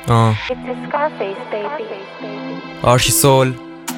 آرشی سول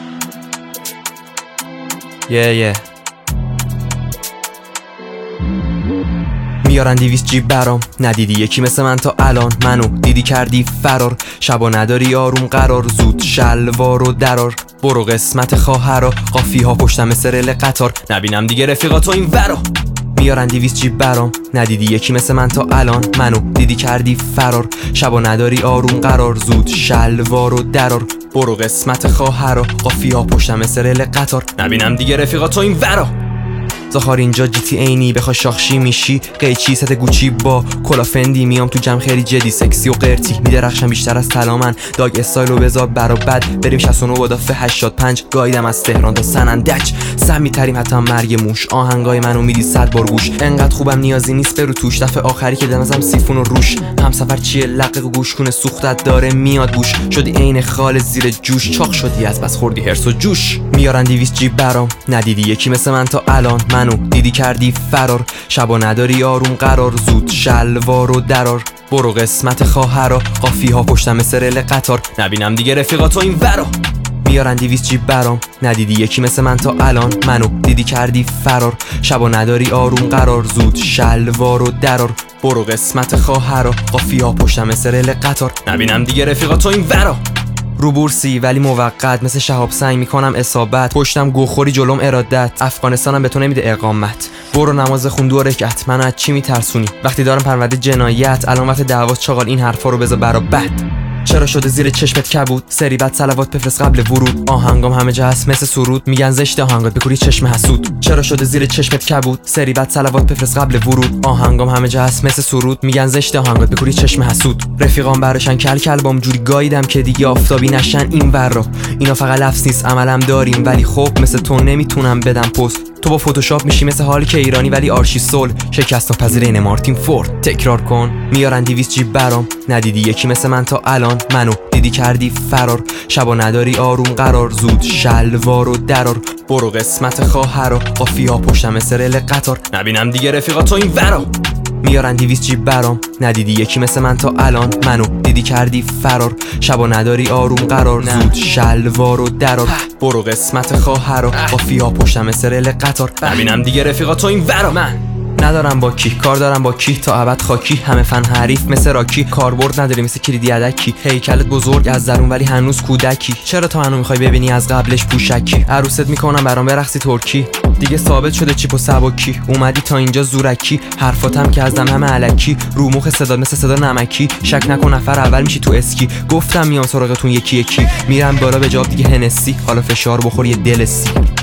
میارن 200 جیب برام، ندیدی یکی مثل من تا الان. منو دیدی کردی فرار، شبا نداری آروم قرار. زود شلوار و درار، برو قسمت خواهرا. قافی ها پشتم مثل رل قطار، نبینم دیگه رفیقاتو این ورا. میارن 200 جیب برام، ندیدی یکی مثل من تا الان. منو دیدی کردی فرار، شبا نداری آروم قرار. زود شلوار و درار، برو قسمت خواهرا. قافی ها پشتم مثل رل قطار، نبینم دیگه رفیقاتو این ورا. زخار اینجا جی تی اینی، بخوای شاخشی میشی قیچی ست گوچی با کلافندی. میام تو جمع خیلی جدی سکسی و قرتی، میدرخشم بیشتر از طلا من. داگ استایل و بذار برا بد، بریم 69 با دافه 85. گایدم از تهران تا سنندج، سم میتریم حتی مرگ موش. آهنگای منو میدی 100 بار گوش، انقدر خوبم نیازی نیست برو توش. دفعه آخری که دمزم سیفون و روش، همسفر چیه لقق و گوش کنه سوختت داره میاد بوش. شدی عین خال زیر جوش، چاق شدی از بس خوردی هرس و جوش. میارن 200 جیب برام، ندیدی یکی مثل من تا الان. منو دیدی کردی فرار، شبا نداری آروم قرار. زود شلوار و درار، برو قسمت خواهرا. قافی ها پشتم مثل رل قطار، نبینم دیگه رفیقاتو این ورا. میارن 200 جیب برام، ندیدی یکی مثل من تا الان. منو دیدی کردی فرار، شبا نداری آروم قرار. زود شلوار و درار، برو قسمت خواهرا. قافی ها پشتم مثل رل قطار، نبینم دیگه رفیقاتو این ورا. رو بورسی ولی موقت، مثل شهاب سنگ میکنم اصابت. پشتم گوخوری جلوم ارادت، افغانستانم به تو نمیده اقامت. برو نماز خون 2 رکعت، منو از چی میترسونی وقتی دارم پرونده جنایت؟ الان وقت دعواست چاقال، این حرفا رو بذار برا بد. چرا شده زیر چشمت کبود؟ سری بعد صلوات بفرست قبل ورود. آهنگام همه جا هست مثل سرود، میگن زشت آهنگات بکوری چشم حسود. چرا شده زیر چشمت کبود؟ سری بعد صلوات بفرست قبل ورود. آهنگام همه جا هست مثل سرود، میگن زشت آهنگات بکوری چشم حسود. رفیقام براشن کل بام جوری گاییدم که دیگه آفتابی نشن این ورا. اینا فقط لفظ نیست عملم داریم، ولی خب مثل تو نمیتونم بدم پست. تو با فتوشاپ میشی مثل حال که ایرانی، ولی آرشی سول شکست ناپذیر این مارتین فورد. تکرار کن. میارن 200 جیب برام، ندیدی یکی مثل من تا الان. منو دیدی کردی فرار، شبا نداری آروم قرار. زود شلوار و درار، برو قسمت خواهرا. قافی ها پشتم مثل رل قطار، نبینم دیگه رفیقاتو این ورا. میارن 200 جیب برام، ندیدی یکی مثل من تا الان. منو دیدی کردی فرار، شبا نداری آروم قرار. زود شلوار و درار، برو قسمت خواهرا. قافی ها پشتم مثل رل قطار، نبینم دیگه رفیقاتو این ورا. من ندارم با کی کار دارم، با کی تا ابد خاکی. همه فن حریف مثل راکی، کاربرد نداری مثل کلیدی ادکی. هیکلت بزرگ از درون ولی هنوز کودکی. چرا تا منو میخوای ببینی از قبلش پوشکی؟ عروست میکنم برام برقصی ترکی، دیگه ثابت شده چیپ و سبکی. اومدی تا اینجا زورکی، حرفاتم که ازدم همه الکی. رو مخ صدا مثل صدا نمکی، شک نکن نفر اول میشی تو اسکی. گفتم میام سراغتون یکی یکی، میرم بالا به جاب دیگه هنسی. حالا فشار بخور یه دلسی.